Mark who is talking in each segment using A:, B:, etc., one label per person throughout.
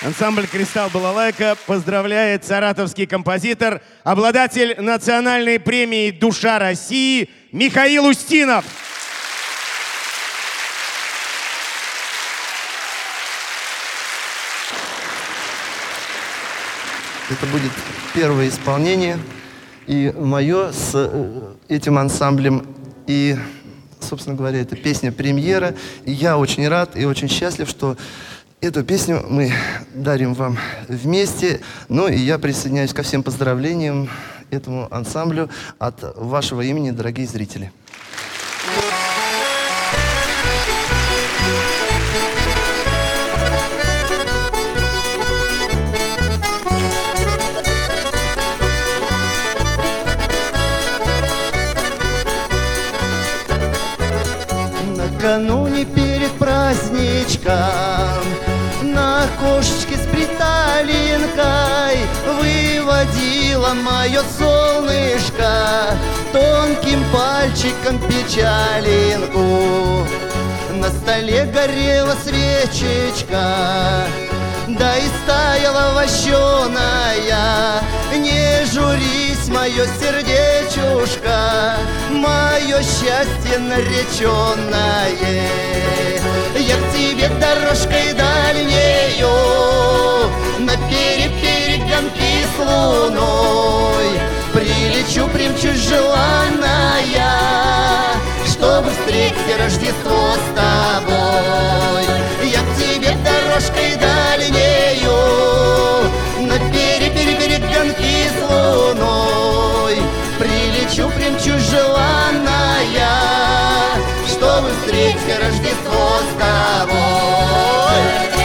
A: Ансамбль «Кристалл Балалайка» поздравляет саратовский композитор, обладатель национальной премии «Душа России» Михаил Устинов.
B: Это будет первое исполнение и мое с этим ансамблем. И, собственно говоря, это песня премьера. И я очень рад и очень счастлив, что эту песню мы дарим вам вместе. Ну и я присоединяюсь ко всем поздравлениям этому ансамблю от вашего имени, дорогие зрители.
C: Накануне перед праздничком на окошечке с приталинкой выводила мое солнышко тонким пальчиком печалинку. На столе горела свечечка, да и стаяла вощеная. Не журись, мое сердечушка, мое счастье нареченное. Я к тебе дорожкой дальнею на перегонки с луной прилечу, примчусь желанная, чтобы встретить Рождество с тобой. Я к тебе дорожкой дальнею на перегонки с луной прилечу, примчусь желанная, чтобы встретить Рождество с тобой.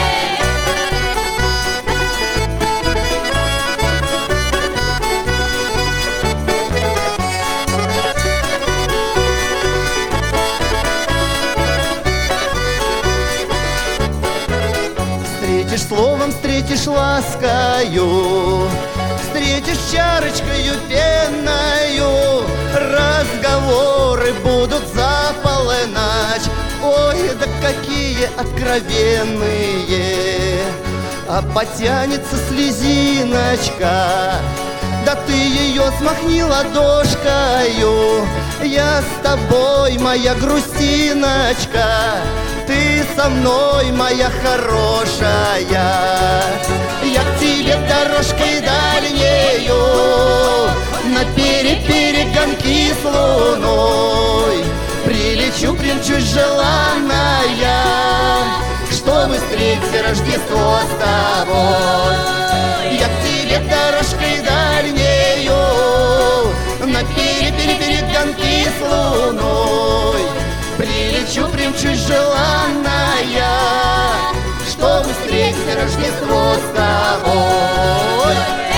C: Встретишь словом, встретишь ласкою, встретишь чарочкою пенною, разговоры будут за полночь. Ой, да какие откровенные, а потянется слезиночка, да ты ее смахни ладошкою. Я с тобой, моя грустиночка, ты со мной, моя хорошая. Я к тебе дорожкой дальнею на перегонки с луной прилечу, примчусь желанная, чтобы встретить Рождество с тобой. Я к тебе дорожкой дальнею на перегонки с луной прилечу, примчусь желанная, чтобы встретить Рождество с тобой.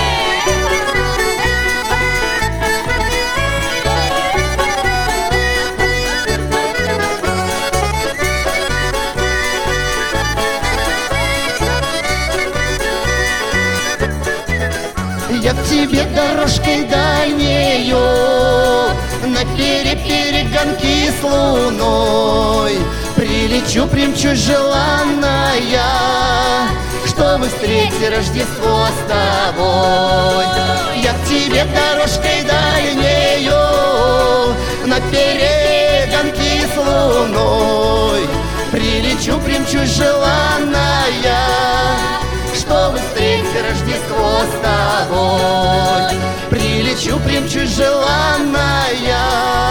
C: Я к тебе дорожкой дальнею на перегонки с луной прилечу, примчусь желанная, чтобы встретить Рождество с тобой. Я к тебе дорожкой дальнею на перегонки с луной прилечу, примчусь желанная, чтобы встретить Рождество с тобой. Прилечу, примчусь желанная,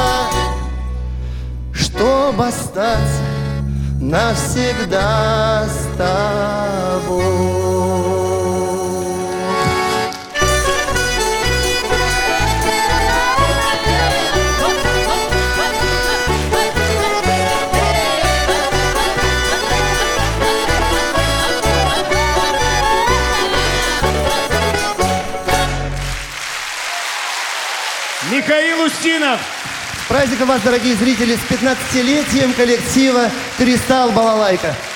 C: чтобы остаться навсегда с тобой.
A: Михаил Устинов.
C: С праздником вас, дорогие зрители, с 15-летием коллектива «Кристалл Балалайка».